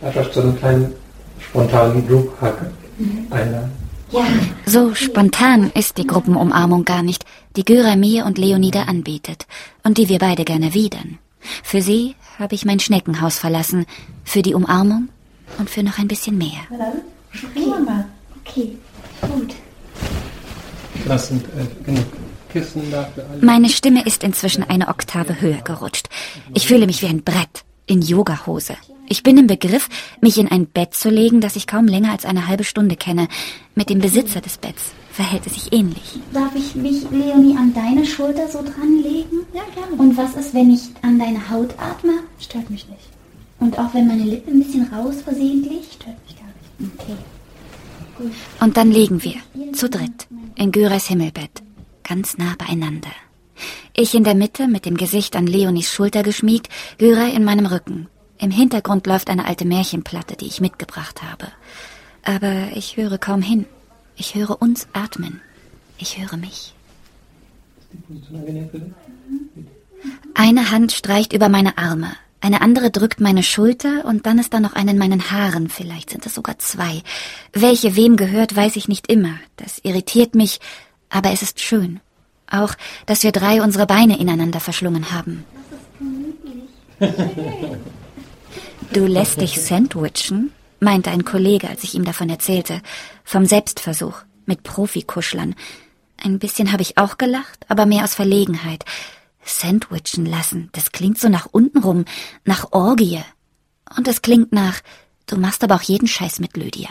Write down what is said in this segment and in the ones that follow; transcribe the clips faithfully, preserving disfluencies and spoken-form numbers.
einfach so einen kleinen spontanen Group-Hug einladen. Ja. So spontan ist die Gruppenumarmung gar nicht, die Güray mir und Leonida anbietet und die wir beide gerne widern. Für sie habe ich mein Schneckenhaus verlassen, für die Umarmung und für noch ein bisschen mehr. Na dann, springen wir mal. Okay, gut. Das sind äh, genug Kissen da für alle. Meine Stimme ist inzwischen eine Oktave höher gerutscht. Ich fühle mich wie ein Brett in Yogahose. Ich bin im Begriff, mich in ein Bett zu legen, das ich kaum länger als eine halbe Stunde kenne. Mit dem Besitzer des Betts verhält es sich ähnlich. Darf ich mich, Leonie, an deine Schulter so dranlegen? Ja, gerne. Und was ist, wenn ich an deine Haut atme? Stört mich nicht. Und auch wenn meine Lippe ein bisschen raus versehentlich? Stört mich gar nicht. Okay. Gut. Und dann liegen wir, zu dritt, in Gürays Himmelbett, ganz nah beieinander. Ich in der Mitte, mit dem Gesicht an Leonies Schulter geschmiegt, Güray in meinem Rücken. Im Hintergrund läuft eine alte Märchenplatte, die ich mitgebracht habe. Aber ich höre kaum hin. Ich höre uns atmen. Ich höre mich. Eine Hand streicht über meine Arme, eine andere drückt meine Schulter und dann ist da noch eine in meinen Haaren, vielleicht sind es sogar zwei. Welche wem gehört, weiß ich nicht immer. Das irritiert mich, aber es ist schön. Auch, dass wir drei unsere Beine ineinander verschlungen haben. Das ist gemütlich. Du lässt dich sandwichen, meinte ein Kollege, als ich ihm davon erzählte, vom Selbstversuch mit Profikuschlern. Ein bisschen habe ich auch gelacht, aber mehr aus Verlegenheit. Sandwichen lassen, das klingt so nach unten rum, nach Orgie. Und es klingt nach, du machst aber auch jeden Scheiß mit Lydia.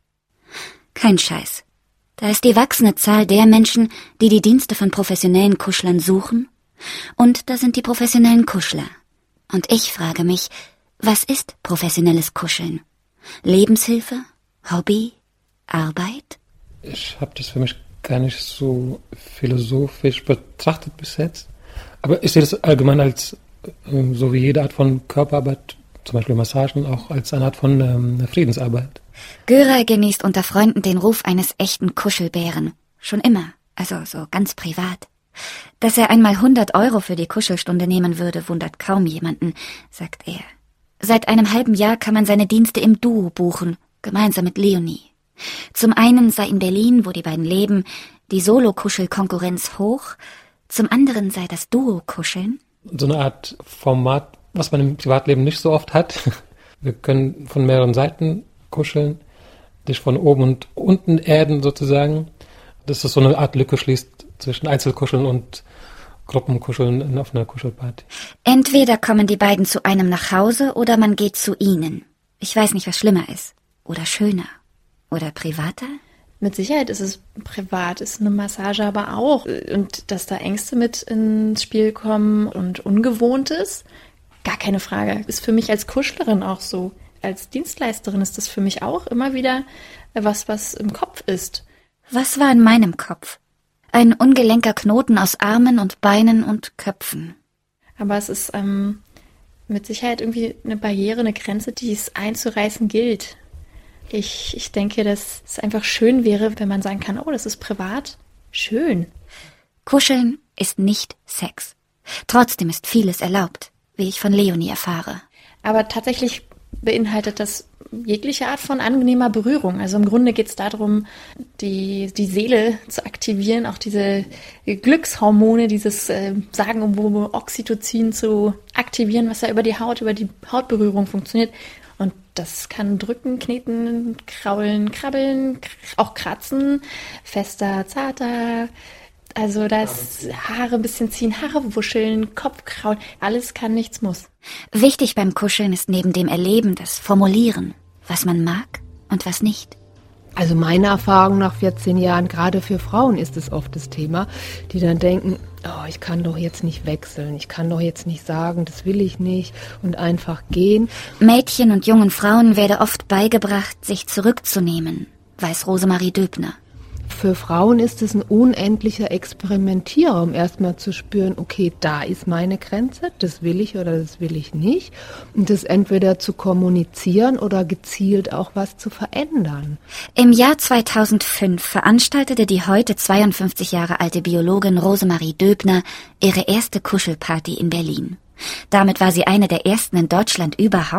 Kein Scheiß. Da ist die wachsende Zahl der Menschen, die die Dienste von professionellen Kuschlern suchen. Und da sind die professionellen Kuschler. Und ich frage mich, was ist professionelles Kuscheln? Lebenshilfe? Hobby? Arbeit? Ich habe das für mich gar nicht so philosophisch betrachtet bis jetzt. Aber ich sehe das allgemein als, äh, so wie jede Art von Körperarbeit, zum Beispiel Massagen, auch als eine Art von ähm, Friedensarbeit. Güray genießt unter Freunden den Ruf eines echten Kuschelbären. Schon immer, also so ganz privat. Dass er einmal hundert Euro für die Kuschelstunde nehmen würde, wundert kaum jemanden, sagt er. Seit einem halben Jahr kann man seine Dienste im Duo buchen, gemeinsam mit Leonie. Zum einen sei in Berlin, wo die beiden leben, die Solo-Kuschel-Konkurrenz hoch, zum anderen sei das Duo-Kuscheln. So eine Art Format, was man im Privatleben nicht so oft hat. Wir können von mehreren Seiten kuscheln, dich von oben und unten erden sozusagen. Dass das so eine Art Lücke schließt zwischen Einzelkuscheln und Gruppenkuscheln auf einer Kuschelparty. Entweder kommen die beiden zu einem nach Hause oder man geht zu ihnen. Ich weiß nicht, was schlimmer ist. Oder schöner. Oder privater? Mit Sicherheit ist es privat, ist eine Massage aber auch. Und dass da Ängste mit ins Spiel kommen und Ungewohntes, gar keine Frage. Ist für mich als Kuschlerin auch so. Als Dienstleisterin ist das für mich auch immer wieder was, was im Kopf ist. Was war in meinem Kopf? Ein ungelenker Knoten aus Armen und Beinen und Köpfen. Aber es ist ähm, mit Sicherheit irgendwie eine Barriere, eine Grenze, die es einzureißen gilt. Ich, ich denke, dass es einfach schön wäre, wenn man sagen kann, oh, das ist privat. Schön. Kuscheln ist nicht Sex. Trotzdem ist vieles erlaubt, wie ich von Leonie erfahre. Aber tatsächlich beinhaltet das jegliche Art von angenehmer Berührung. Also im Grunde geht es darum, die, die Seele zu aktivieren, auch diese Glückshormone, dieses äh, sagenumwobene Oxytocin zu aktivieren, was ja über die Haut, über die Hautberührung funktioniert. Und das kann drücken, kneten, kraulen, krabbeln, auch kratzen, fester, zarter. Also das Haare ein bisschen ziehen, Haare wuscheln, Kopf kraulen, alles kann, nichts muss. Wichtig beim Kuscheln ist neben dem Erleben das Formulieren, was man mag und was nicht. Also meine Erfahrung nach vierzehn Jahren, gerade für Frauen ist es oft das Thema, die dann denken, oh, ich kann doch jetzt nicht wechseln, ich kann doch jetzt nicht sagen, das will ich nicht und einfach gehen. Mädchen und jungen Frauen werde oft beigebracht, sich zurückzunehmen, weiß Rosemarie Döbner. Für Frauen ist es ein unendlicher Experimentierer, um erstmal zu spüren, okay, da ist meine Grenze, das will ich oder das will ich nicht. Und das entweder zu kommunizieren oder gezielt auch was zu verändern. Im Jahr zweitausendfünf veranstaltete die heute zweiundfünfzig Jahre alte Biologin Rosemarie Döbner ihre erste Kuschelparty in Berlin. Damit war sie eine der ersten in Deutschland überhaupt.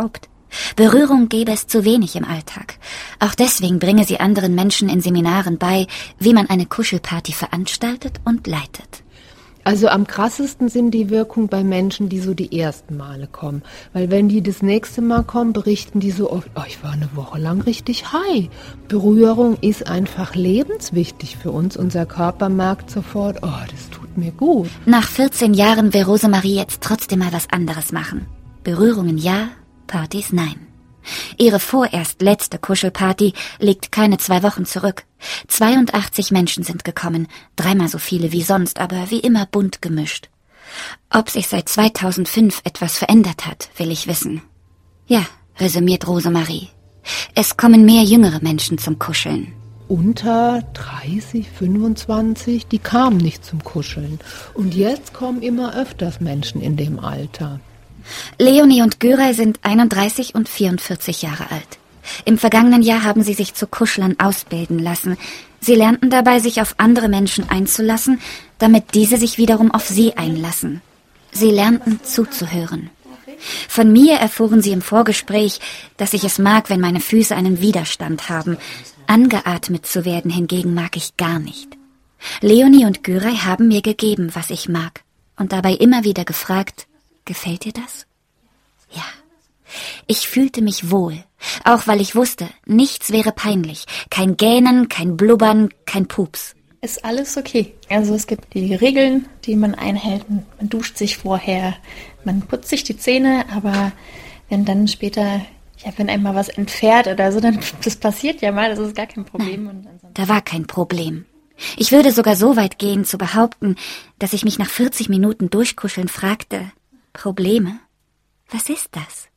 Berührung gäbe es zu wenig im Alltag. Auch deswegen bringe sie anderen Menschen in Seminaren bei, wie man eine Kuschelparty veranstaltet und leitet. Also am krassesten sind die Wirkungen bei Menschen, die so die ersten Male kommen. Weil wenn die das nächste Mal kommen, berichten die so oft, oh, ich war eine Woche lang richtig high. Berührung ist einfach lebenswichtig für uns. Unser Körper merkt sofort, oh, das tut mir gut. Nach vierzehn Jahren will Rosemarie jetzt trotzdem mal was anderes machen. Berührungen ja, Partys nein. Ihre vorerst letzte Kuschelparty liegt keine zwei Wochen zurück. zweiundachtzig Menschen sind gekommen, dreimal so viele wie sonst, aber wie immer bunt gemischt. Ob sich seit zweitausendfünf etwas verändert hat, will ich wissen. Ja, resümiert Rosemarie. Es kommen mehr jüngere Menschen zum Kuscheln. Unter dreißig, fünfundzwanzig, die kamen nicht zum Kuscheln. Und jetzt kommen immer öfters Menschen in dem Alter. Leonie und Güray sind einunddreißig und vierundvierzig Jahre alt. Im vergangenen Jahr haben sie sich zu Kuschlern ausbilden lassen. Sie lernten dabei, sich auf andere Menschen einzulassen, damit diese sich wiederum auf sie einlassen. Sie lernten zuzuhören. Von mir erfuhren sie im Vorgespräch, dass ich es mag, wenn meine Füße einen Widerstand haben. Angeatmet zu werden hingegen mag ich gar nicht. Leonie und Güray haben mir gegeben, was ich mag, und dabei immer wieder gefragt, gefällt dir das? Ja. Ich fühlte mich wohl, auch weil ich wusste, nichts wäre peinlich. Kein Gähnen, kein Blubbern, kein Pups. Ist alles okay. Also es gibt die Regeln, die man einhält. Man duscht sich vorher, man putzt sich die Zähne, aber wenn dann später, ja, wenn einem mal was entfährt oder so, dann, das passiert ja mal, das ist gar kein Problem. Nein, und da war kein Problem. Ich würde sogar so weit gehen, zu behaupten, dass ich mich nach vierzig Minuten Durchkuscheln fragte, Probleme? Was ist das?